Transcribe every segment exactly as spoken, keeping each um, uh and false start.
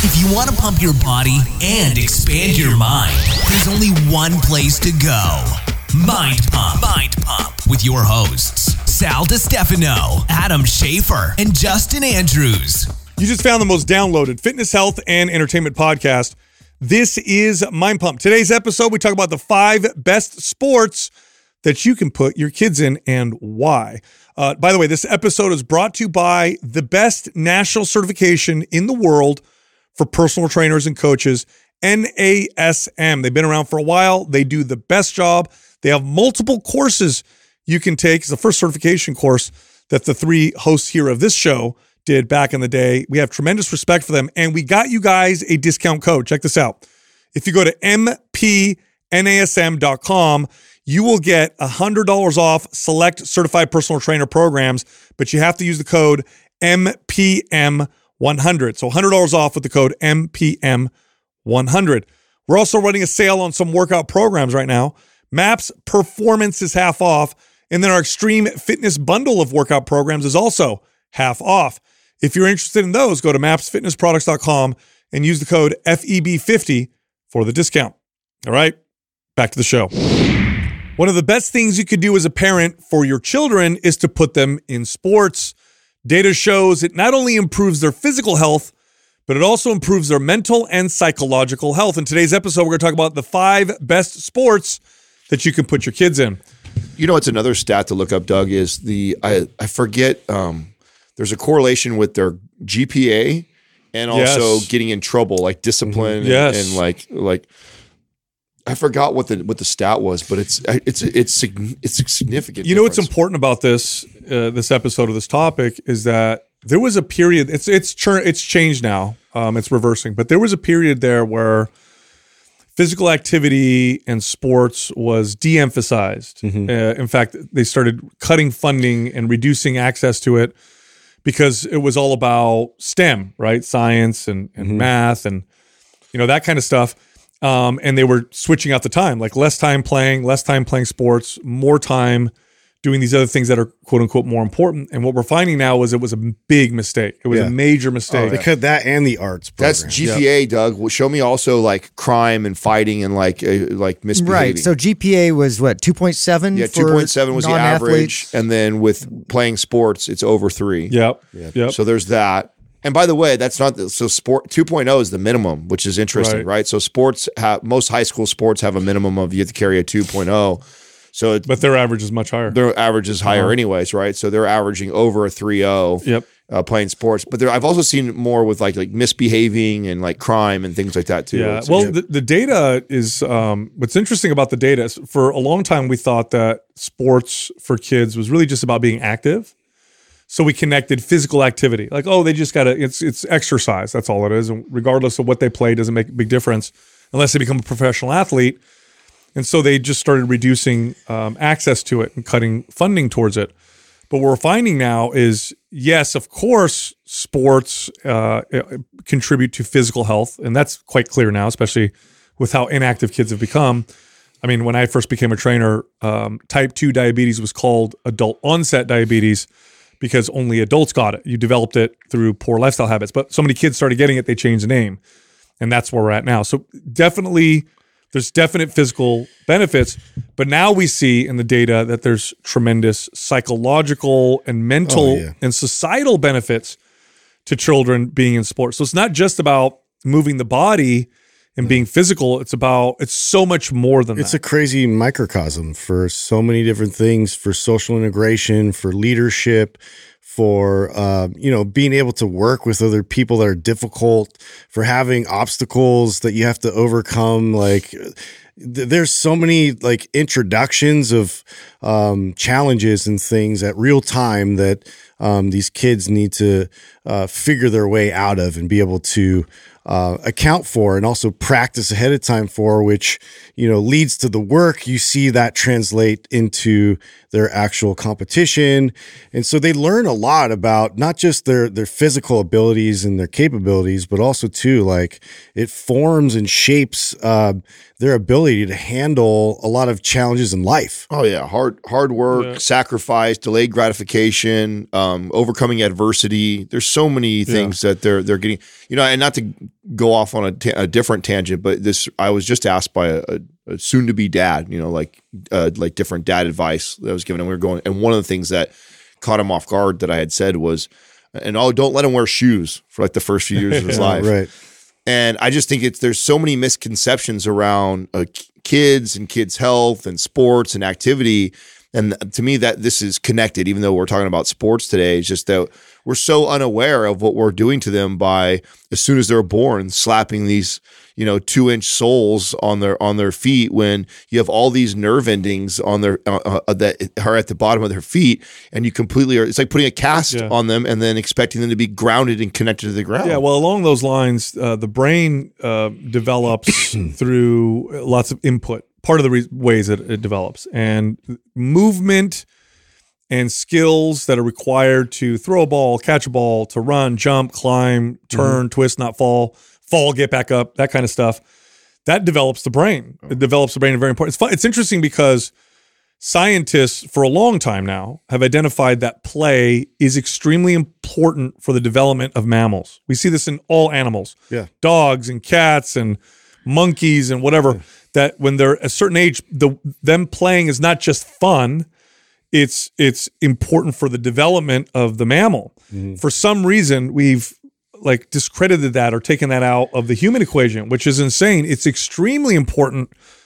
If you want to pump your body and expand your mind, there's only one place to go. Mind Pump. Mind Pump with your hosts, Sal DiStefano, Adam Schafer, and Justin Andrews. You just found the most downloaded fitness, health, and entertainment podcast. This is Mind Pump. Today's episode, we talk about the five best sports that you can put your kids in and why. Uh, by the way, this episode is brought to you by the best national certification in the world for personal trainers and coaches, N A S M. They've been around for a while. They do the best job. They have multiple courses you can take. It's the first certification course that the three hosts here of this show did back in the day. We have tremendous respect for them, and we got you guys a discount code. Check this out. If you go to M P N A S M dot com, you will get one hundred dollars off select certified personal trainer programs, but you have to use the code M P M one hundred. So one hundred dollars off with the code M P M one hundred. We're also running a sale on some workout programs right now. MAPS Performance is half off, and then our Extreme Fitness bundle of workout programs is also half off. If you're interested in those, go to maps fitness products dot com and use the code F E B fifty for the discount. All right, back to the show. One of the best things you could do as a parent for your children is to put them in sports. Data shows it not only improves their physical health, but it also improves their mental and psychological health. In today's episode, we're going to talk about the five best sports that you can put your kids in. You know, it's another stat to look up, Doug, is the, I, I forget, um, there's a correlation with their G P A and also Yes. getting in trouble, like discipline Yes. and, and like, like, I forgot what the what the stat was, but it's it's it's sig- it's a significant. You know what's difference. important about this uh, this episode of this topic is that there was a period. It's it's chur- it's changed now. Um, it's reversing, but there was a period there where physical activity and sports was de-emphasized. Mm-hmm. Uh, in fact, they started cutting funding and reducing access to it because it was all about STEM, right? Science and, and Mm-hmm. math and you know that kind of stuff. Um, and they were switching out the time, like less time playing, less time playing sports, more time doing these other things that are quote unquote more important. And what we're finding now is it was a big mistake. It was Yeah. a major mistake. They cut that and the arts program. That's G P A, Doug. Well, show me also like crime and fighting and like uh, like misbehaving. Right. So G P A was what, two point seven? yeah, two point seven was the average, and then with playing sports, it's over three. Yep. Yep. So there's that. And by the way, that's not the, so sport two point oh is the minimum, which is interesting, Right. right? So sports have most high school sports have a minimum of you have to carry a two point oh. So it, But their average is much higher. their average is higher Uh-huh. anyways, right? So they're averaging over a three oh Yep. uh, playing sports. But there, I've also seen more with like like misbehaving and like crime and things like that too. Yeah. It's- Well, the, the data is um, what's interesting about the data is for a long time we thought that sports for kids was really just about being active. So we connected physical activity, like, oh, they just got to, it's it's exercise. That's all it is. And regardless of what they play, doesn't make a big difference unless they become a professional athlete. And so they just started reducing um, access to it and cutting funding towards it. But what we're finding now is, yes, of course, sports uh, contribute to physical health. And that's quite clear now, especially with how inactive kids have become. I mean, when I first became a trainer, um, type two diabetes was called adult onset diabetes because only adults got it. You developed it through poor lifestyle habits. But so many kids started getting it, they changed the name. And that's where we're at now. So definitely, there's definite physical benefits. But now we see in the data that there's tremendous psychological and mental Oh, yeah. and societal benefits to children being in sports. So it's not just about moving the body and being physical. It's about, it's so much more than It's that. a crazy microcosm for so many different things, for social integration, for leadership, for uh, you know, being able to work with other people that are difficult, for having obstacles that you have to overcome. Like th- there's so many like introductions of um, challenges and things at real time that um, these kids need to uh, figure their way out of and be able to uh, account for and also practice ahead of time for, which, you know, leads to the work. You see that translate into their actual competition. And so they learn a lot about not just their, their physical abilities and their capabilities, but also too, like it forms and shapes uh, their ability to handle a lot of challenges in life. Oh yeah, hard hard work, Yeah. sacrifice, delayed gratification, um, overcoming adversity. There's so many things yeah. that they're they're getting, you know, and not to go off on a, ta- a different tangent, but this I was just asked by a, a, a soon to be dad, you know, like uh, like different dad advice that I was given, and we were going, and one of the things that caught him off guard that I had said was, and oh, don't let him wear shoes for like the first few years of his life, right? And I just think it's there's so many misconceptions around uh, kids and kids' health and sports and activity. And to me, that this is connected, even though we're talking about sports today. It's just that we're so unaware of what we're doing to them by, as soon as they're born, slapping these, you know, two inch soles on their on their feet, when you have all these nerve endings on their uh, uh, that are at the bottom of their feet, and you completely are. It's like putting a cast yeah. on them and then expecting them to be grounded and connected to the ground. Yeah, well, along those lines, uh, the brain uh, develops through lots of input. Part of the re- ways that it develops, and movement and skills that are required to throw a ball, catch a ball, to run, jump, climb, turn, mm-hmm. twist, not fall, fall, get back up, that kind of stuff. That develops the brain. It develops the brain. Very important. It's fun. It's interesting because scientists for a long time now have identified that play is extremely important for the development of mammals. We see this in all animals, yeah, dogs and cats and monkeys and whatever. Yeah. That when they're a certain age, the them playing is not just fun, it's it's important for the development of the mammal. Mm-hmm. For some reason, we've like discredited that or taken that out of the human equation, which is insane. It's extremely important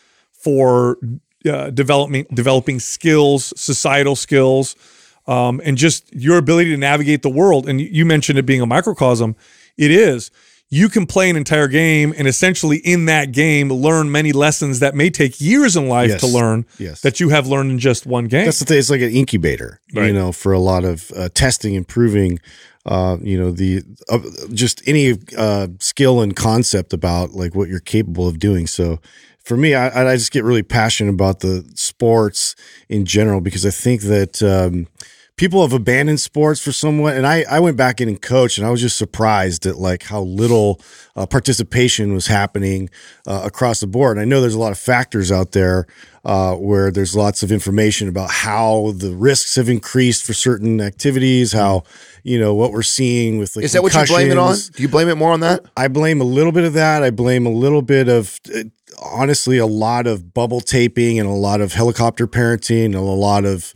for uh, developing developing skills, societal skills, um, and just your ability to navigate the world. And you mentioned it being a microcosm. It is. You can play an entire game and essentially in that game learn many lessons that may take years in life yes. to learn yes. that you have learned in just one game. That's the thing. It's like an incubator, right. you know, for a lot of uh, testing, improving, uh, you know, the uh, just any uh, skill and concept about like what you're capable of doing. So for me, I, I just get really passionate about the sports in general because I think that um, – people have abandoned sports for somewhat, and I, I went back in and coached, and I was just surprised at like how little uh, participation was happening uh, across the board. And I know there's a lot of factors out there uh, where there's lots of information about how the risks have increased for certain activities, how, you know, what we're seeing with like Is that what you blame it on? Do you blame it more on that? I blame a little bit of that. I blame a little bit of, uh, honestly, a lot of bubble taping and a lot of helicopter parenting and a lot of,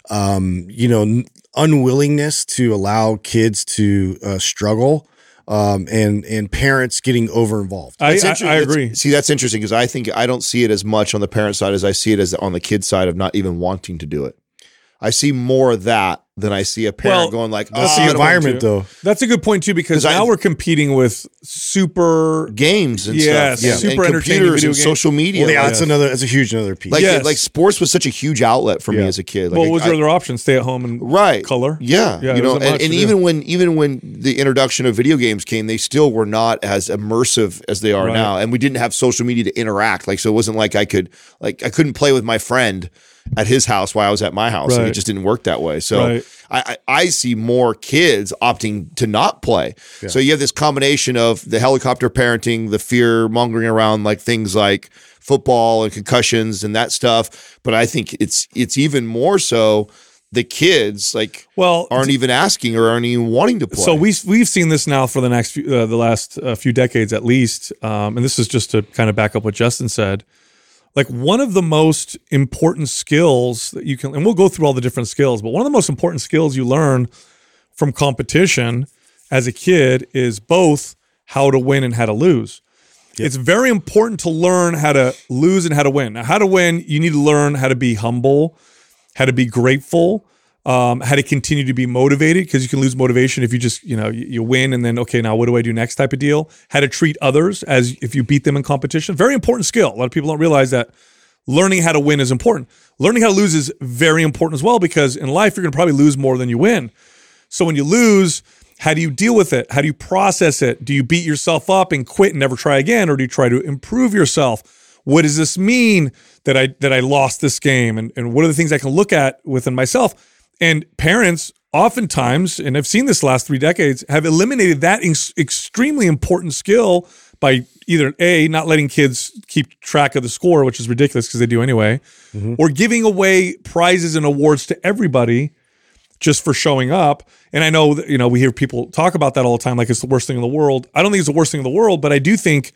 Um, you know, unwillingness to allow kids to uh, struggle, um, and and parents getting over involved. I, I, I agree. See, that's interesting because I think I don't see it as much on the parent side as I see it as on the kid side of not even wanting to do it. I see more of that than I see a parent well, going like, that's oh, the environment though. That's a good point too, because now I, we're competing with super games and yes, stuff. Yeah, super and entertaining computers video and games. social media. Well, yeah, like, that's another, that's a huge another piece. Like, yes. like sports was such a huge outlet for yeah. me as a kid. Like, well, what was I, your other option? Stay at home and right. color? Yeah. yeah you know, and, much, and yeah. even when, even when the introduction of video games came, they still were not as immersive as they are right. now. And we didn't have social media to interact. Like, so it wasn't like I could, like, I couldn't play with my friend at his house while I was at my house. Right. Like, it just didn't work that way. So right. I, I, I see more kids opting to not play. Yeah. So you have this combination of the helicopter parenting, the fear mongering around like things like football and concussions and that stuff. But I think it's it's even more so the kids like well aren't even asking or aren't even wanting to play. So we we've seen this now for the next few, uh, the last uh, few decades at least. Um, and this is just to kind of back up what Justin said. Like one of the most important skills that you can, and we'll go through all the different skills, but one of the most important skills you learn from competition as a kid is both how to win and how to lose. Yep. It's very important to learn how to lose and how to win. Now, how to win, you need to learn how to be humble, how to be grateful, um, how to continue to be motivated, because you can lose motivation if you just, you know, you, you win and then, okay, now what do I do next type of deal? How to treat others as if you beat them in competition. Very important skill. A lot of people don't realize that learning how to win is important. Learning how to lose is very important as well, because in life, you're going to probably lose more than you win. So when you lose, how do you deal with it? How do you process it? Do you beat yourself up and quit and never try again? Or do you try to improve yourself? What does this mean that I that I lost this game? And, and what are the things I can look at within myself? And parents oftentimes, and I've seen this last three decades, have eliminated that ex- extremely important skill by either A, not letting kids keep track of the score, which is ridiculous because they do anyway, mm-hmm. or giving away prizes and awards to everybody just for showing up. And I know that, you know, we hear people talk about that all the time, like it's the worst thing in the world. I don't think it's the worst thing in the world, but I do think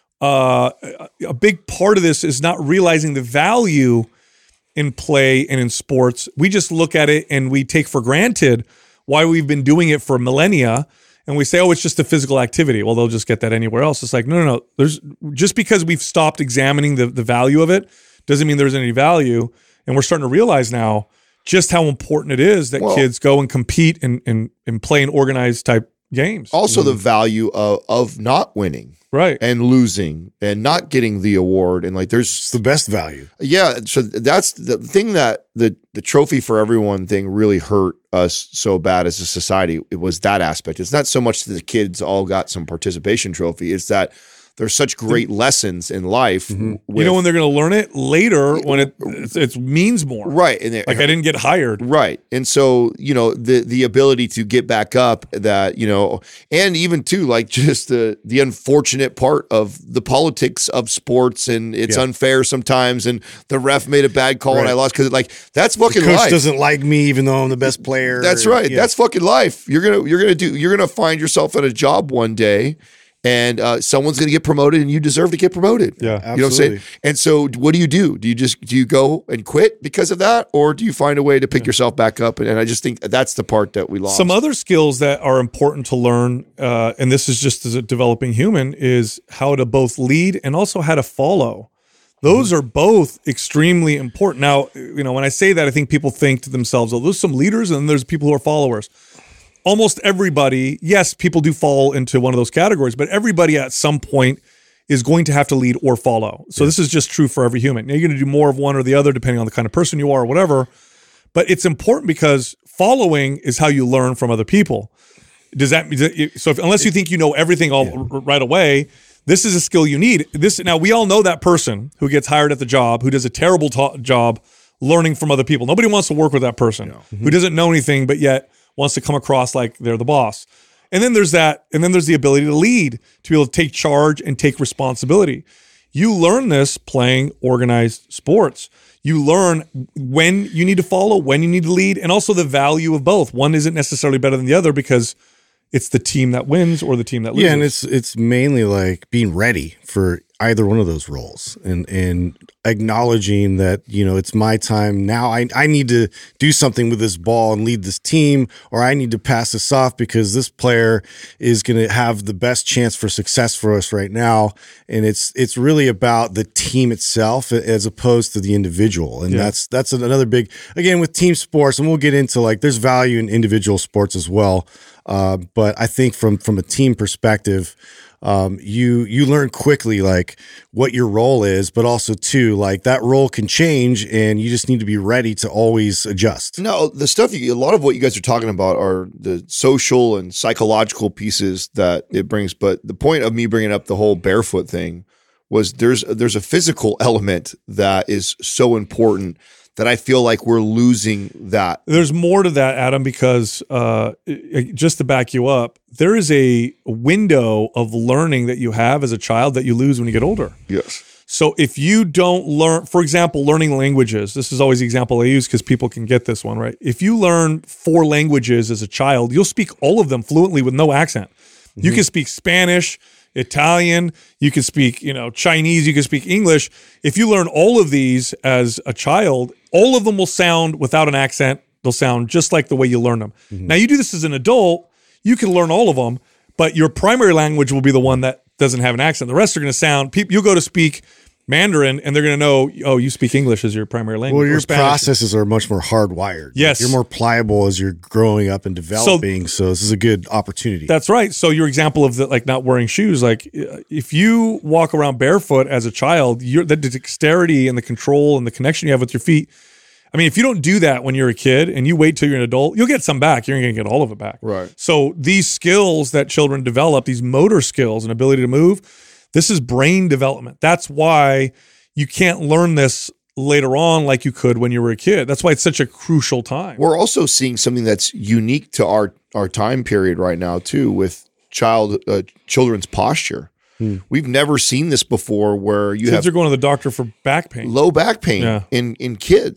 uh, a big part of this is not realizing the value in play and in sports. We just look at it and we take for granted why we've been doing it for millennia. And we say, oh, it's just a physical activity. Well, they'll just get that anywhere else. It's like, no, no, no. There's just because we've stopped examining the, the value of it doesn't mean there's any value. And we're starting to realize now just how important it is that well, kids go and compete and, and, and play in organized type games. Also, mm-hmm. the value of, of not winning. Right. And losing and not getting the award. And like, there's it's the best value. Yeah. So that's the thing that the, the trophy for everyone thing really hurt us so bad as a society. It was that aspect. It's not so much that the kids all got some participation trophy. It's that there's such great lessons in life. Mm-hmm. With, you know when they're going to learn it later when it it means more. Right. And like I didn't get hired. Right. And so, you know, the the ability to get back up that, you know, and even too, like just the the unfortunate part of the politics of sports and it's yeah. unfair sometimes and the ref made a bad call right. and I lost because like that's fucking the coach life. Doesn't like me even though I'm the best player. That's right. Yeah. That's fucking life. You're gonna you're gonna do you're gonna find yourself at a job one day. And uh, someone's going to get promoted, and you deserve to get promoted. Yeah, you absolutely. know what I'm saying. And so, what do you do? Do you just do you go and quit because of that, or do you find a way to pick yeah. yourself back up? And, and I just think that's the part that we lost. Some other skills that are important to learn, uh, and this is just as a developing human, is how to both lead and also how to follow. Those mm-hmm. are both extremely important. Now, you know, when I say that, I think people think to themselves, "Oh, there's some leaders, and there's people who are followers." Almost everybody, yes, people do fall into one of those categories, but everybody at some point is going to have to lead or follow. So yeah. this is just true for every human. Now, you're going to do more of one or the other depending on the kind of person you are or whatever, but it's important because following is how you learn from other people. Does that so if, unless you think you know everything all yeah. right away, this is a skill you need. This now we all know that person who gets hired at the job who does a terrible ta- job learning from other people. Nobody wants to work with that person no. mm-hmm. who doesn't know anything, but yet wants to come across like they're the boss. And then there's that, and then there's the ability to lead, to be able to take charge and take responsibility. You learn this playing organized sports. You learn when you need to follow, when you need to lead, and also the value of both. One isn't necessarily better than the other because it's the team that wins or the team that loses. Yeah, and it's it's mainly like being ready for either one of those roles and and acknowledging that, you know, it's my time now. I, I need to do something with this ball and lead this team, or I need to pass this off because this player is going to have the best chance for success for us right now. And it's it's really about the team itself as opposed to the individual. And yeah. that's that's another big, again, with team sports, and we'll get into like there's value in individual sports as well. Uh, but I think from from a team perspective, um, you you learn quickly like what your role is, but also too like that role can change, and you just need to be ready to always adjust. No, the stuff you, a lot of what you guys are talking about are the social and psychological pieces that it brings. But the point of me bringing up the whole barefoot thing was there's there's a physical element that is so important that I feel like we're losing that. There's more to that, Adam, because uh, just to back you up, there is a window of learning that you have as a child that you lose when you get older. Yes. So if you don't learn, for example, learning languages, this is always the example I use because people can get this one, right? If you learn four languages as a child, you'll speak all of them fluently with no accent. Mm-hmm. You can speak Spanish, Italian, you can speak, you know, Chinese, you can speak English. If you learn all of these as a child, all of them will sound without an accent. They'll sound just like the way you learn them. Mm-hmm. Now, you do this as an adult, you can learn all of them, but your primary language will be the one that doesn't have an accent. The rest are going to sound, people, you'll go to speak Mandarin and they're going to know, oh, you speak English as your primary language. Well, your processes are much more hardwired. Yes. Like you're more pliable as you're growing up and developing. So, so this is a good opportunity. That's right. So your example of the, like not wearing shoes, like if you walk around barefoot as a child, you're, the dexterity and the control and the connection you have with your feet. I mean, if you don't do that when you're a kid and you wait till you're an adult, you'll get some back. You're going to get all of it back. Right. So these skills that children develop, these motor skills and ability to move, this is brain development. That's why you can't learn this later on like you could when you were a kid. That's why it's such a crucial time. We're also seeing something that's unique to our, our time period right now too with child uh, children's posture. Hmm. We've never seen this before where you kids have are going to the doctor for back pain. Low back pain yeah. in, in kids.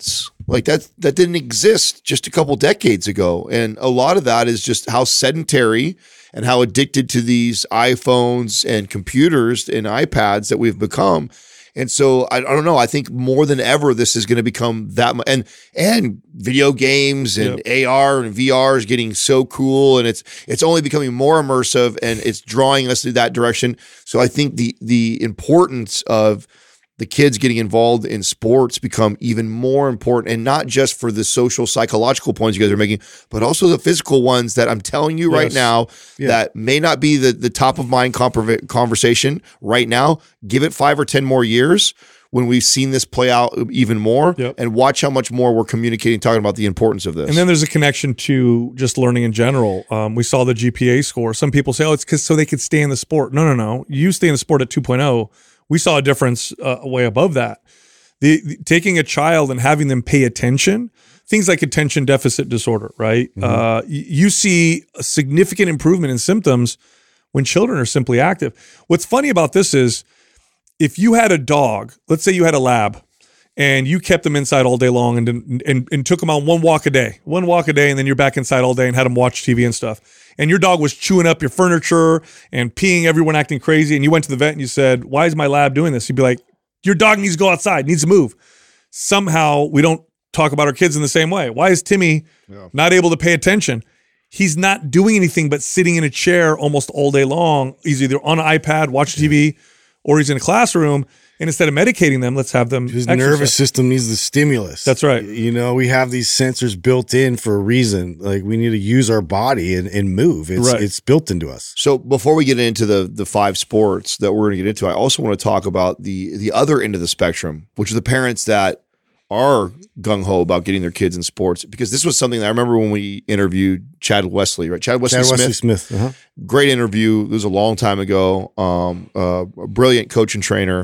Like that, that didn't exist just a couple decades ago. And a lot of that is just how sedentary and how addicted to these iPhones and computers and iPads that we've become. And so I, I don't know. I think more than ever, this is going to become that much. And and video games and yep. A R and V R is getting so cool, and it's it's only becoming more immersive, and it's drawing us in that direction. So I think the the importance of the kids getting involved in sports become even more important, and not just for the social, psychological points you guys are making, but also the physical ones that I'm telling you yes. right now yeah. that may not be the, the top of mind conversation right now. Give it five or ten more years when we've seen this play out even more yep. and watch how much more we're communicating, talking about the importance of this. And then there's a connection to just learning in general. Um, we saw the G P A score. Some people say, oh, it's because so they could stay in the sport. No, no, no. You stay in the sport at two point oh. We saw a difference uh, way above that. The, the taking a child and having them pay attention, things like attention deficit disorder, right? Mm-hmm. Uh, y- you see a significant improvement in symptoms when children are simply active. What's funny about this is if you had a dog, let's say you had a lab, and you kept them inside all day long and, and and took them on one walk a day, one walk a day, and then you're back inside all day and had them watch T V and stuff. And your dog was chewing up your furniture and peeing everyone, acting crazy. And you went to the vet and you said, why is my lab doing this? You'd be like, your dog needs to go outside, needs to move. Somehow we don't talk about our kids in the same way. Why is Timmy yeah. not able to pay attention? He's not doing anything but sitting in a chair almost all day long. He's either on an iPad, watching T V, or he's in a classroom. And instead of medicating them, let's have them His exercise. Nervous system needs the stimulus. That's right. You know, we have these sensors built in for a reason. Like we need to use our body and, and move. It's right. it's built into us. So before we get into the the five sports that we're going to get into, I also want to talk about the the other end of the spectrum, which are the parents that are gung-ho about getting their kids in sports. Because this was something that I remember when we interviewed Chad Wesley, right? Chad Wesley Chad Smith. Wesley Smith. Uh-huh. Great interview. It was a long time ago. Um, uh, a brilliant coach and trainer.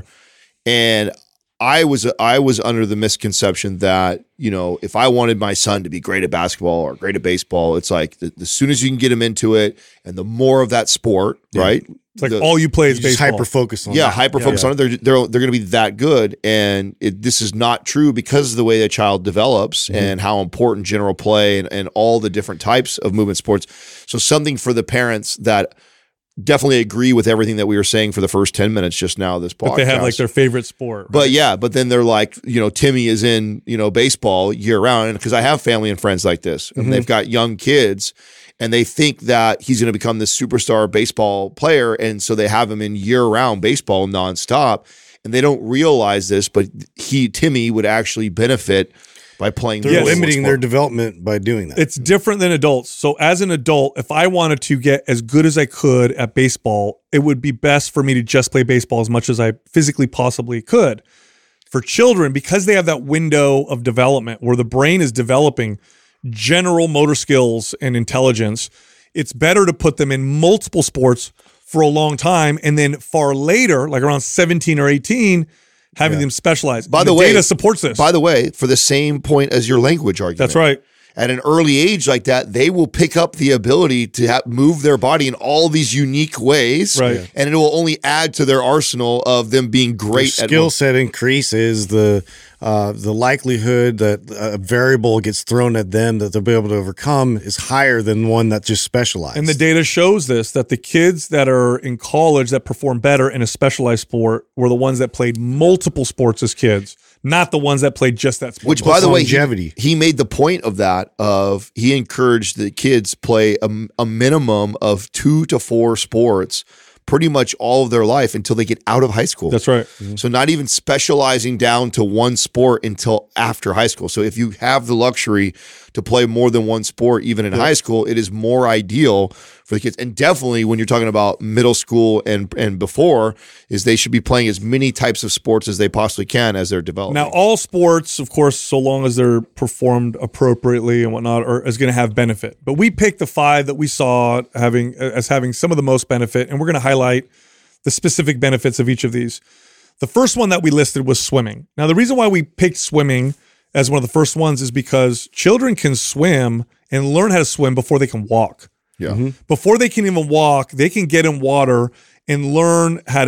And I was I was under the misconception that, you know, if I wanted my son to be great at basketball or great at baseball, it's like the, as soon as you can get him into it and the more of that sport, yeah. right? It's like the, all you play is you baseball. Hyper focus on yeah, that. hyper focus yeah, on it. They're they're they're going to be that good, and it, this is not true because of the way the child develops mm-hmm. and how important general play and, and all the different types of movement sports. So something for the parents that definitely agree with everything that we were saying for the first ten minutes just now of this podcast. But they have like their favorite sport. Right? But yeah, but then they're like, you know, Timmy is in, you know, baseball year round. And because I have family and friends like this, and mm-hmm. they've got young kids, and they think that he's going to become this superstar baseball player. And so they have him in year round baseball nonstop. And they don't realize this, but he, Timmy, would actually benefit by playing. They're yes. limiting their development by doing that. It's different than adults. So as an adult, if I wanted to get as good as I could at baseball, it would be best for me to just play baseball as much as I physically possibly could. For children, because they have that window of development where the brain is developing general motor skills and intelligence, it's better to put them in multiple sports for a long time, and then far later, like around seventeen or eighteen, having yeah. them specialize. By and the, the way, data supports this. By the way, for the same point as your language argument. That's right. At an early age like that, they will pick up the ability to have, move their body in all these unique ways, right. and it will only add to their arsenal of them being great. Their skill at set increases, the uh, the likelihood that a variable gets thrown at them that they'll be able to overcome is higher than one that just specialized. And the data shows this, that the kids that are in college that perform better in a specialized sport were the ones that played multiple sports as kids, not the ones that played just that sport. Which, by the way, longevity. He, he made the point of that, of he encouraged the kids play a, a minimum of two to four sports pretty much all of their life until they get out of high school. That's right. Mm-hmm. So not even specializing down to one sport until after high school. So if you have the luxury to play more than one sport, even in yep. high school, it is more ideal for the kids. And definitely when you're talking about middle school and and before, is they should be playing as many types of sports as they possibly can as they're developing. Now, all sports, of course, so long as they're performed appropriately and whatnot, are is going to have benefit. But we picked the five that we saw having as having some of the most benefit, and we're going to highlight the specific benefits of each of these. The first one that we listed was swimming. Now, the reason why we picked swimming as one of the first ones is because children can swim and learn how to swim before they can walk. Yeah. Mm-hmm. Before they can even walk, they can get in water and learn how to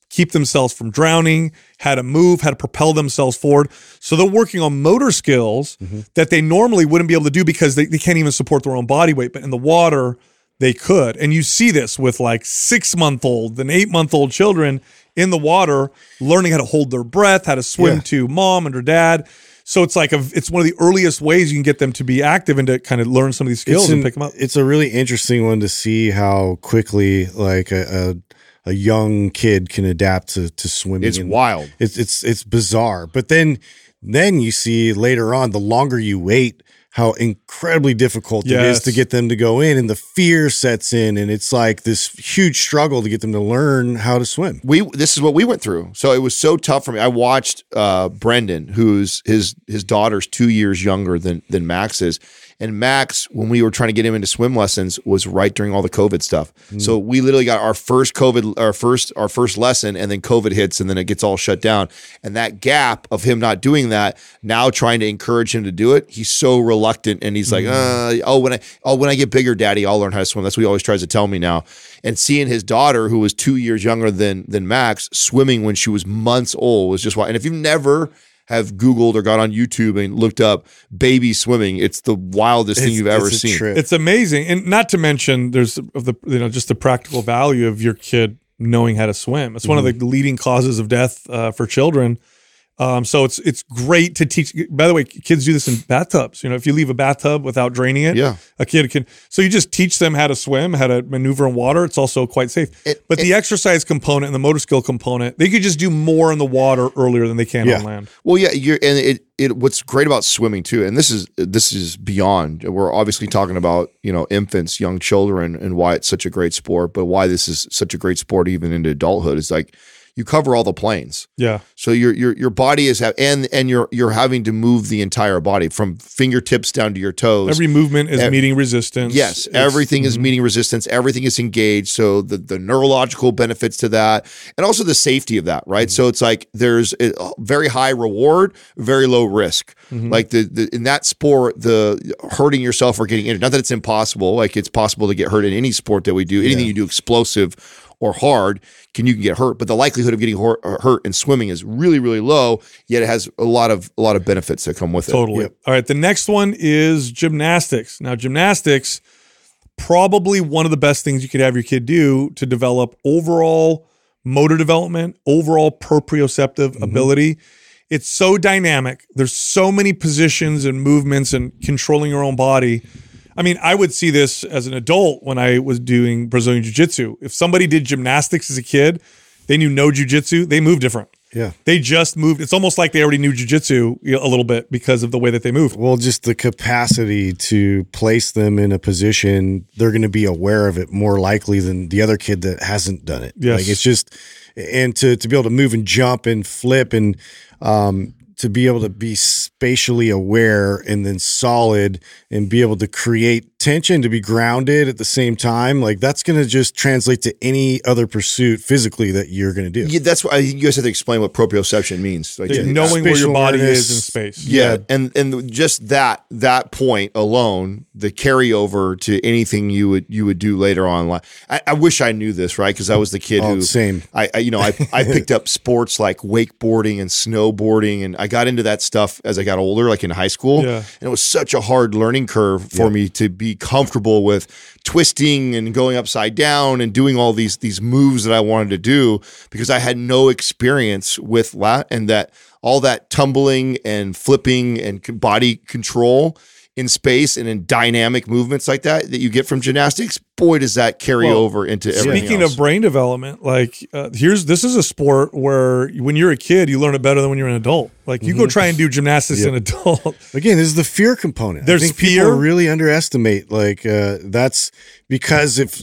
keep themselves from drowning, how to move, how to propel themselves forward. So they're working on motor skills mm-hmm. that they normally wouldn't be able to do because they, they can't even support their own body weight. But in the water, they could. And you see this with like six-month-old and eight-month-old children in the water, learning how to hold their breath, how to swim Yeah. to mom and her dad. So it's like a, it's one of the earliest ways you can get them to be active and to kind of learn some of these skills It's and an- pick them up. It's a really interesting one to see how quickly like a, a, a young kid can adapt to, to swimming. It's And wild. It's it's it's bizarre. But then then you see later on, the longer you wait, how incredibly difficult it Yes. is to get them to go in, and the fear sets in, and it's like this huge struggle to get them to learn how to swim. We this is what we went through. So it was so tough for me. I watched uh, Brendan, who's his his daughter's two years younger than than Max is. And Max, when we were trying to get him into swim lessons, was right during all the COVID stuff. Mm. So we literally got our first COVID, our first, our first lesson, and then COVID hits, and then it gets all shut down. And that gap of him not doing that, now trying to encourage him to do it, he's so reluctant, and he's like, mm. uh, "Oh, when I, oh, when I get bigger, Daddy, I'll learn how to swim." That's what he always tries to tell me now. And seeing his daughter, who was two years younger than than Max, swimming when she was months old was just wild. And if you've never have Googled or got on YouTube and looked up baby swimming, it's the wildest It's- thing you've ever it's a seen. trip. It's amazing. And not to mention there's of the, you know, just the practical value of your kid knowing how to swim. It's mm-hmm. one of the leading causes of death uh, for children. Um, so it's it's great to teach. By the way, kids do this in bathtubs. You know, if you leave a bathtub without draining it, Yeah. a kid can. So you just teach them how to swim, how to maneuver in water. It's also quite safe. It- but it- the exercise component and the motor skill component, they could just do more in the water earlier than they can Yeah. on land. Well, yeah, you're and it it what's great about swimming too, and this is this is beyond. We're obviously talking about, you know, infants, young children, and why it's such a great sport, but why this is such a great sport even into adulthood is like you cover all the planes. Yeah. So your your your body is ha- and and you're you're having to move the entire body from fingertips down to your toes. Every movement is Ev- meeting resistance. Yes, It's- everything is meeting resistance. Everything is engaged. So the, the neurological benefits to that, and also the safety of that, right? So it's like there's a very high reward, very low risk. Like the, the in that sport, the hurting yourself or getting injured. Not that it's impossible. Like it's possible to get hurt in any sport that we do. Anything you do explosive or hard, can you can get hurt, but the likelihood of getting hor- hurt in swimming is really, really low. Yet it has a lot of a lot of benefits that come with it. Totally. All right. The next one is gymnastics. Now, gymnastics, probably one of the best things you could have your kid do to develop overall motor development, overall proprioceptive Mm-hmm. ability. It's so dynamic. There's so many positions and movements and controlling your own body. I mean, I would see this as an adult when I was doing Brazilian Jiu-Jitsu. If somebody did gymnastics as a kid, they knew no Jiu-Jitsu, they moved different. Yeah. They just moved. It's almost like they already knew Jiu-Jitsu a little bit because of the way that they move. Well, just the capacity to place them in a position, they're going to be aware of it more likely than the other kid that hasn't done it. Yes. Like it's just, and to, to be able to move and jump and flip and, um, to be able to be spatially aware and then solid and be able to create tension, to be grounded at the same time, like that's going to just translate to any other pursuit physically that you're going to do. Yeah, that's why I think you guys have to explain what proprioception means. Like, Yeah, knowing where your Spatial body awareness. is in space. yeah, and and just that that point alone, the carryover to anything you would you would do later on in life. I, I wish I knew this, right? Because I was the kid Oh, who same. I, I you know I I picked up sports like wakeboarding and snowboarding, and I got into that stuff as I got older, like in high school. Yeah. And it was such a hard learning curve for me to be comfortable with twisting and going upside down and doing all these these moves that I wanted to do because I had no experience with that, and that all that tumbling and flipping and c- body control in space and in dynamic movements like that that you get from gymnastics. Boy, does that carry Well, over into everything Speaking else. of brain development, like uh, here's this is a sport where when you're a kid, you learn it better than when you're an adult. Like you go try and do gymnastics as an adult. Again, this is the fear component. There's I think fear. People really underestimate like uh, that's because if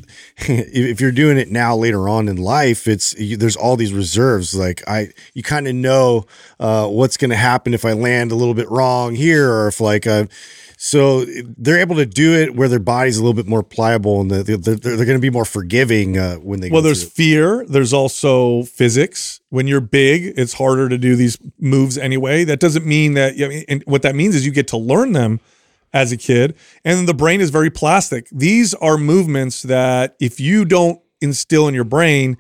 if you're doing it now later on in life, it's you, there's all these reserves. Like I, you kind of know uh, what's going to happen if I land a little bit wrong here, or if like uh, so they're able to do it where their body's a little bit more pliable and they're, they're, they're going to be more forgiving uh, when they. Well, go there's through it. fear. There's also physics. When you're big, it's harder to do these moves anyway. That doesn't mean that. I mean, and what that means is you get to learn them as a kid, and then the brain is very plastic. These are movements that if you don't instill in your brain,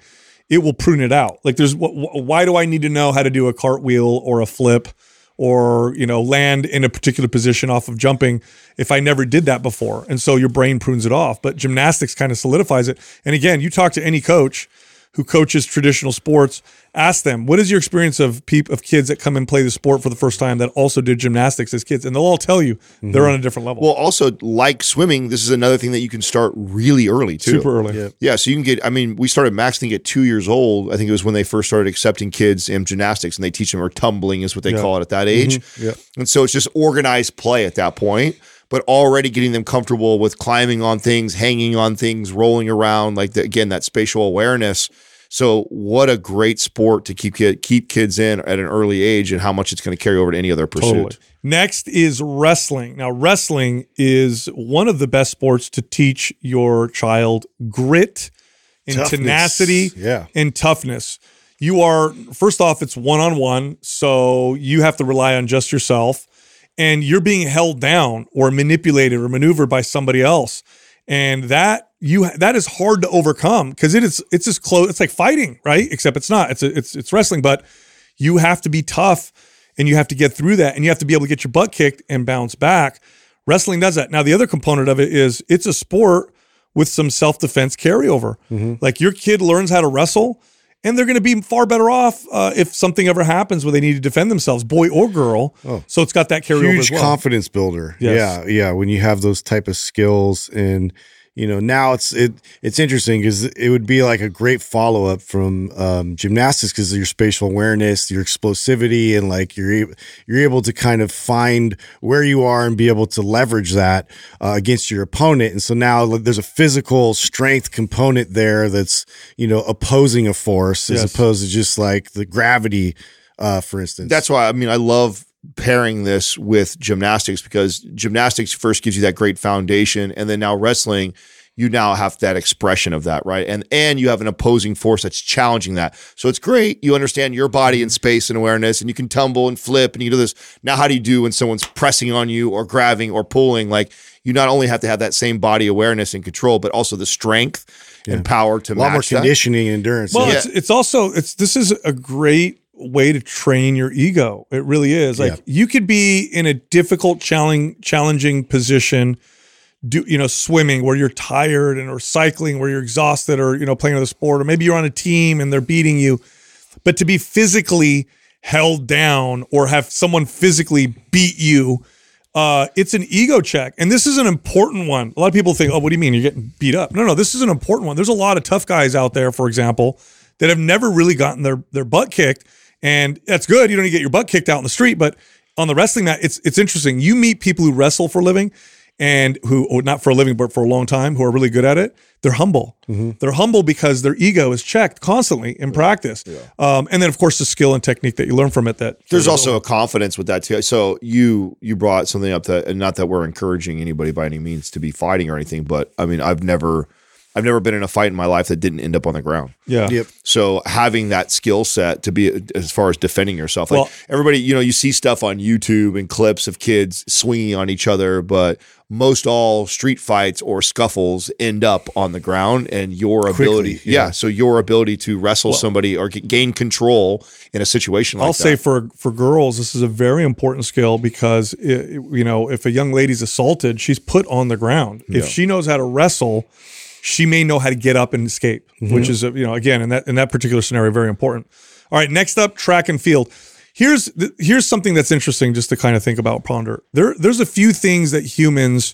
it will prune it out. Like there's, wh- wh- why do I need to know how to do a cartwheel or a flip or, you know, land in a particular position off of jumping if I never did that before? And so your brain prunes it off, but gymnastics kind of solidifies it. And again, you talk to any coach who coaches traditional sports, ask them, what is your experience of peop- of kids that come and play the sport for the first time that also did gymnastics as kids? And they'll all tell you mm-hmm. they're on a different level. Well, also like swimming, this is another thing that you can start really early too. Super early. Yeah. yeah. So you can get, I mean, we started Max thing at two years old. I think it was when they first started accepting kids in gymnastics and they teach them, or tumbling is what they yeah. call it at that age. Mm-hmm. Yeah. And so it's just organized play at that point, but already getting them comfortable with climbing on things, hanging on things, rolling around, like the, again, that spatial awareness. So what a great sport to keep kid, keep kids in at an early age, and how much it's going to carry over to any other pursuit. Totally. Next is wrestling. Now, wrestling is one of the best sports to teach your child grit and Toughness. tenacity Yeah. and toughness. You are, first off, it's one-on-one, so you have to rely on just yourself, and you're being held down or manipulated or maneuvered by somebody else. And that you that is hard to overcome because it is it's just close. It's like fighting, right? Except it's not. It's a, it's it's wrestling, but you have to be tough and you have to get through that, and you have to be able to get your butt kicked and bounce back. Wrestling does that. Now, the other component of it is it's a sport with some self-defense carryover. Mm-hmm. Like your kid learns how to wrestle, and they're going to be far better off uh, if something ever happens where they need to defend themselves, boy or girl. Oh. So it's got that carryover Huge as well. confidence builder. Yes. Yeah, yeah. When you have those type of skills, and you know, now it's it it's interesting because it would be like a great follow up from um, gymnastics because of your spatial awareness, your explosivity, and like you're you're able to kind of find where you are and be able to leverage that uh, against your opponent. And so now there's a physical strength component there that's, you know, opposing a force as Yes. opposed to just like the gravity, uh, for instance. That's why, I mean, I love pairing this with gymnastics, because gymnastics first gives you that great foundation, and then now wrestling, you now have that expression of that, right? And and you have an opposing force that's challenging that. So it's great. You understand your body and space and awareness, and you can tumble and flip and you do this. Now, how do you do when someone's pressing on you or grabbing or pulling? Like, you not only have to have that same body awareness and control, but also the strength Yeah. and power to a lot more match that. conditioning and endurance. Well, Yeah. it's it's also it's this is a great way to train your ego. It really is. Like Yeah. you could be in a difficult, challenging, challenging position, do you know, swimming where you're tired, and or cycling where you're exhausted, or you know, playing another sport, or maybe you're on a team and they're beating you. But to be physically held down or have someone physically beat you, uh, it's an ego check. And this is an important one. A lot of people think, oh, what do you mean you're getting beat up? No, no, this is an important one. There's a lot of tough guys out there, for example, that have never really gotten their their butt kicked. And that's good. You don't need to get your butt kicked out in the street. But on the wrestling mat, it's it's interesting. You meet people who wrestle for a living, and who, or not for a living, but for a long time, who are really good at it. They're humble. Mm-hmm. They're humble because their ego is checked constantly in yeah. practice. Yeah. Um, and then, of course, the skill and technique that you learn from it. That There's also a confidence with that too. So you you brought something up that, and not that we're encouraging anybody by any means to be fighting or anything, but I mean, I've never I've never been in a fight in my life that didn't end up on the ground. Yeah. Yep. So having that skill set to be, as far as defending yourself, like well, everybody, you know, you see stuff on YouTube and clips of kids swinging on each other, but most all street fights or scuffles end up on the ground, and your Quickly, ability, yeah. yeah. So your ability to wrestle well, somebody or g- gain control in a situation like I'll that. say for for girls, this is a very important skill because it, you know, if a young lady's assaulted, she's put on the ground. Yeah. If she knows how to wrestle, she may know how to get up and escape, mm-hmm. which is, you know, again, in that in that particular scenario, very important. All right, next up, track and field. Here's the, here's something that's interesting just to kind of think about, ponder. There, there's a few things that humans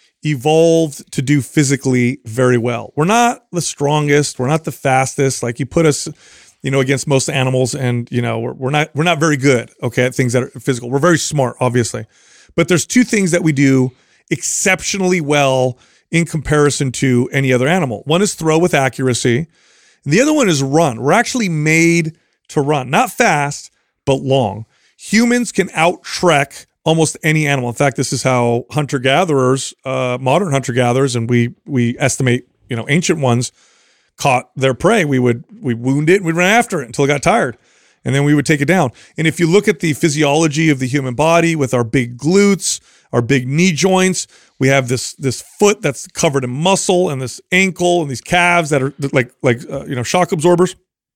evolved to do physically very well. We're not the strongest. We're not the fastest. Like you put us, you know, against most animals, and you know, we're, we're not we're not very good. Okay, at things that are physical. We're very smart, obviously, but there's two things that we do exceptionally well in comparison to any other animal. One is throw with accuracy, and the other one is run. We're actually made to run, not fast, but long. Humans can out-trek almost any animal. In fact, this is how hunter-gatherers, uh, modern hunter-gatherers, and we we estimate, you know, ancient ones, caught their prey. We would we wound it and we'd run after it until it got tired, and then we would take it down. And if you look at the physiology of the human body with our big glutes, our big knee joints, we have this this foot that's covered in muscle, and this ankle, and these calves that are like like uh, you know, shock absorbers.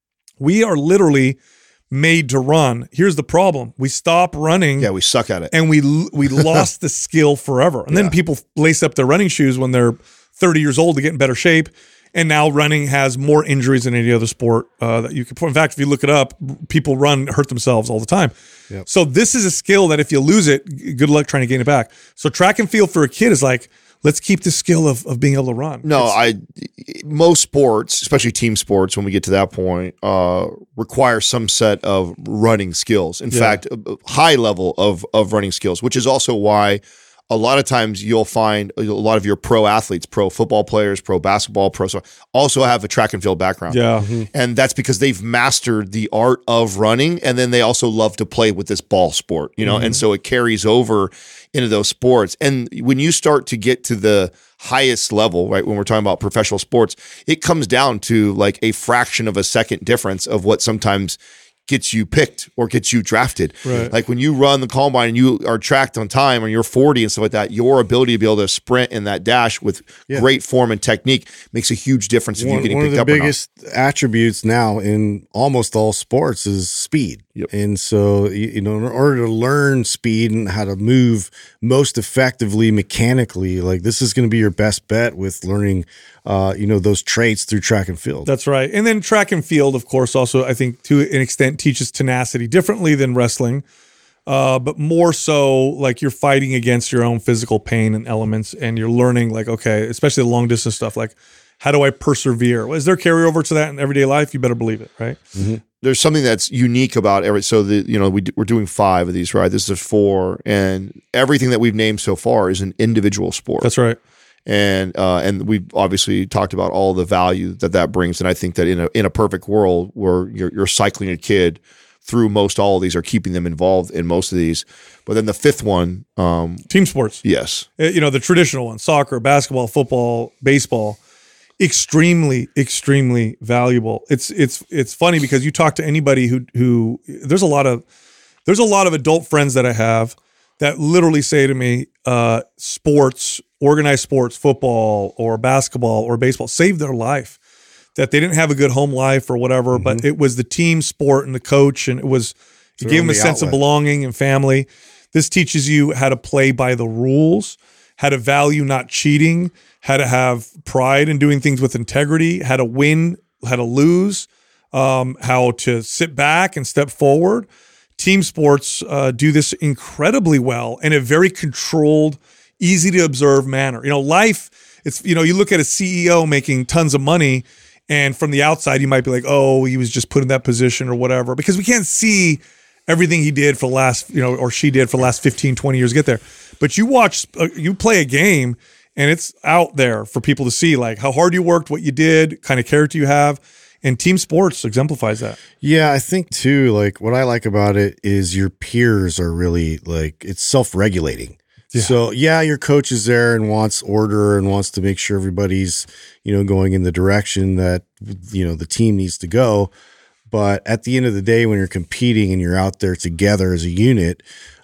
We are literally made to run. Here's the problem. We stop running. Yeah, we suck at it. And we we lost the skill forever. And then Yeah. people lace up their running shoes when they're thirty years old to get in better shape. And now running has more injuries than any other sport uh, that you can. In fact, if you look it up, people run hurt themselves all the time. Yep. So this is a skill that if you lose it, g- good luck trying to gain it back. So track and field for a kid is like, let's keep the skill of, of being able to run. No, It's- I most sports, especially team sports, when we get to that point, uh, require some set of running skills. In Yeah. fact, a, a high level of of running skills, which is also why a lot of times you'll find a lot of your pro athletes, pro football players, pro basketball, pro so also have a track and field background. Yeah. And that's because they've mastered the art of running, and then they also love to play with this ball sport, you know, and so it carries over into those sports. And when you start to get to the highest level, right, when we're talking about professional sports, it comes down to like a fraction of a second difference of what sometimes gets you picked or gets you drafted. Right. Like when you run the combine and you are tracked on time and you're forty and stuff like that, your ability to be able to sprint in that dash with Yeah. great form and technique makes a huge difference if One, you're getting one of picked the up or not. biggest attributes now in almost all sports is speed. Yep. And so, you, you know, in order to learn speed and how to move most effectively mechanically, like this is going to be your best bet with learning, uh, you know, those traits through track and field. That's right. And then track and field, of course, also, I think to an extent teaches tenacity differently than wrestling, uh, but more so like you're fighting against your own physical pain and elements, and you're learning, like, okay, especially the long distance stuff, like, how do I persevere? Well, is there carryover to that in everyday life? You better believe it, right? There's something that's unique about every. So the you know we d- we're doing five of these, right? This is four, and everything that we've named so far is an individual sport. That's right. and uh, and we've obviously talked about all the value that that brings. And I think that in a in a perfect world where you're you're cycling a kid through most all of these or keeping them involved in most of these, but then the fifth one, um, Team sports. yes, Uh, You know, the traditional ones, soccer, basketball, football, baseball, extremely, extremely valuable. It's it's it's funny because you talk to anybody who who there's a lot of there's a lot of adult friends that I have that literally say to me, uh, sports, organized sports, football or basketball or baseball saved their life. That they didn't have a good home life or whatever, but it was the team sport and the coach, and it was it their gave them a only sense of outlet. belonging and family. This teaches you how to play by the rules, how to value not cheating, how to have pride in doing things with integrity, how to win, how to lose, um, how to sit back and step forward. Team sports uh, do this incredibly well in a very controlled, easy to observe manner. You know, life, it's, you know, you look at a C E O making tons of money, and from the outside, you might be like, oh, he was just put in that position or whatever, because we can't see everything he did for the last, you know, or she did for the last fifteen, twenty years to get there. But you watch, uh, you play a game, and it's out there for people to see, like how hard you worked, what you did, kind of character you have. And team sports exemplifies that. Yeah, I think too, like what I like about it is your peers are really like, it's self-regulating. Yeah. So yeah, your coach is there and wants order and wants to make sure everybody's, you know, going in the direction that, you know, the team needs to go. But at the end of the day, when you're competing and you're out there together as a unit,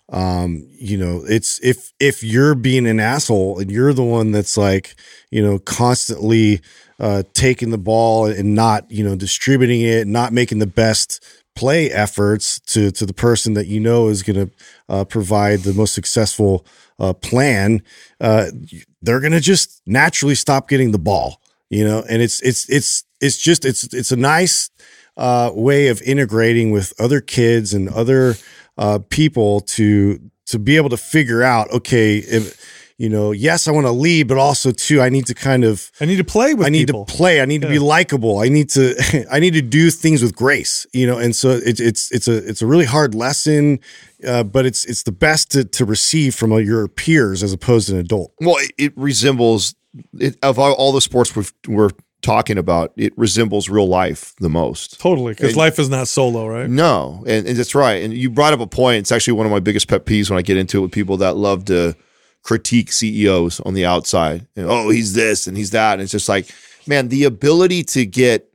um, you know, it's if if you're being an asshole and you're the one that's like, you know, constantly uh, taking the ball and not, you know, distributing it, not making the best play efforts to to the person that you know is going to uh, provide the most successful uh, plan, uh, they're going to just naturally stop getting the ball, you know, and it's it's it's it's just it's it's a nice uh, way of integrating with other kids and other uh, people to to be able to figure out, okay, if, you know, yes, I want to lead, but also too, I need to kind of I need to play with I need people. to play. I need to be Yeah. likable. I need to I need to do things with grace, you know. And so it's it's it's a it's a really hard lesson, uh, but it's it's the best to to receive from your peers as opposed to an adult. well, it, it resembles it, of all, all the sports we've, we're talking about. It resembles real life the most. Totally, because And- life is not solo, right? No, and, and that's right. And you brought up a point. It's actually one of my biggest pet peeves when I get into it with people that love to critique C E Os on the outside. And, oh, he's this and he's that. And it's just like, man, the ability to get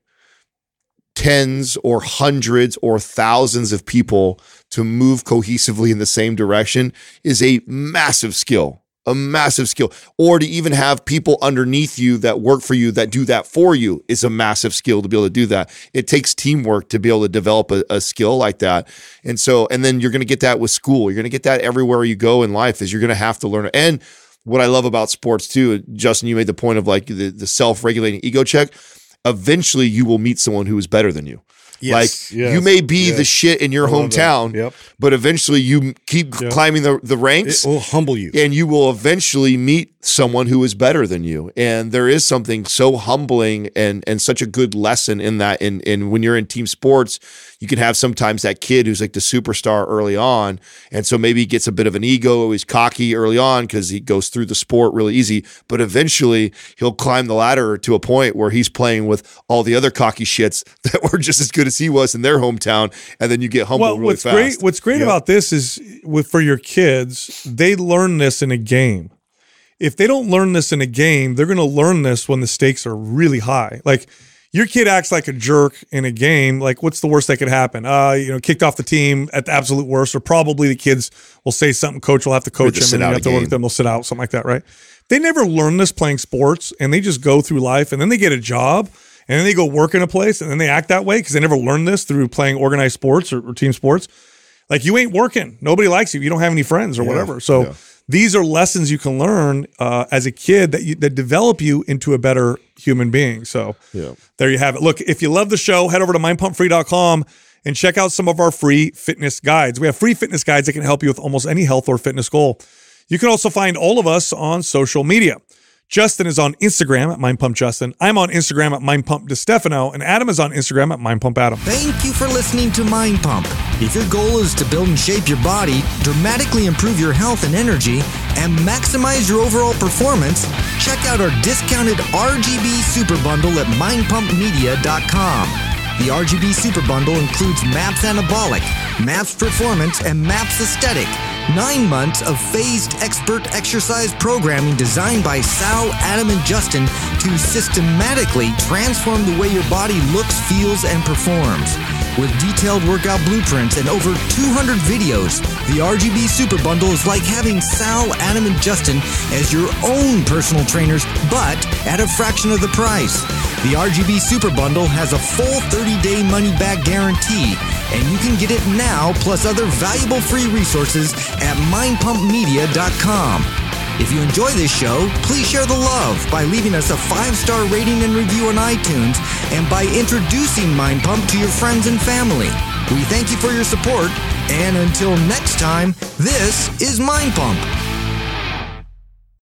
tens or hundreds or thousands of people to move cohesively in the same direction is a massive skill. A massive skill. Or to even have people underneath you that work for you that do that for you is a massive skill to be able to do that. It takes teamwork to be able to develop a, a skill like that. And so, and then you're going to get that with school. You're going to get that everywhere you go in life is you're going to have to learn. And what I love about sports too, Justin, you made the point of like the, the self-regulating ego check. Eventually you will meet someone who is better than you. Yes, like yes, you may be yes. the shit in your I love hometown, that. Yep. but eventually you keep Yep. climbing the, the ranks. It will humble you. And you will eventually meet someone who is better than you. And there is something so humbling and and such a good lesson in that. And and when you're in team sports, you can have sometimes that kid who's like the superstar early on. And so maybe he gets a bit of an ego, he's cocky early on because he goes through the sport really easy. But eventually he'll climb the ladder to a point where he's playing with all the other cocky shits that were just as good as he was in their hometown. And then you get humbled Well, really what's fast. great what's great Yep. about this is with for your kids, they learn this in a game. If they don't learn this in a game, they're going to learn this when the stakes are really high. Like your kid acts like a jerk in a game. Like what's the worst that could happen? Uh, you know, kicked off the team at the absolute worst, or probably the kids will say something. Coach will have to coach just him, sit and you out have a to work game. with them. They'll sit out, something like that, right? They never learn this playing sports, and they just go through life, and then they get a job, and then they go work in a place, and then they act that way because they never learned this through playing organized sports or, or team sports. Like you ain't working. Nobody likes you. You don't have any friends or Yeah, whatever. So yeah. these are lessons you can learn uh, as a kid that you, that develop you into a better human being. So Yeah. there you have it. Look, if you love the show, head over to mind pump free dot com and check out some of our free fitness guides. We have free fitness guides that can help you with almost any health or fitness goal. You can also find all of us on social media. Justin is on Instagram at MindPumpJustin. I'm on Instagram at MindPumpDeStefano, and Adam is on Instagram at MindPumpAdam. Thank you for listening to Mind Pump. If your goal is to build and shape your body, dramatically improve your health and energy, and maximize your overall performance, check out our discounted R G B Super Bundle at mind pump media dot com. The R G B Super Bundle includes MAPS Anabolic, MAPS Performance, and MAPS Aesthetic. Nine months of phased expert exercise programming designed by Sal, Adam, and Justin to systematically transform the way your body looks, feels, and performs. With detailed workout blueprints and over two hundred videos, the R G B Super Bundle is like having Sal, Adam, and Justin as your own personal trainers, but at a fraction of the price. The R G B Super Bundle has a full thirty-day money-back guarantee, and you can get it now plus other valuable free resources at mind pump media dot com. If you enjoy this show, please share the love by leaving us a five-star rating and review on iTunes and by introducing Mind Pump to your friends and family. We thank you for your support, and until next time, this is Mind Pump.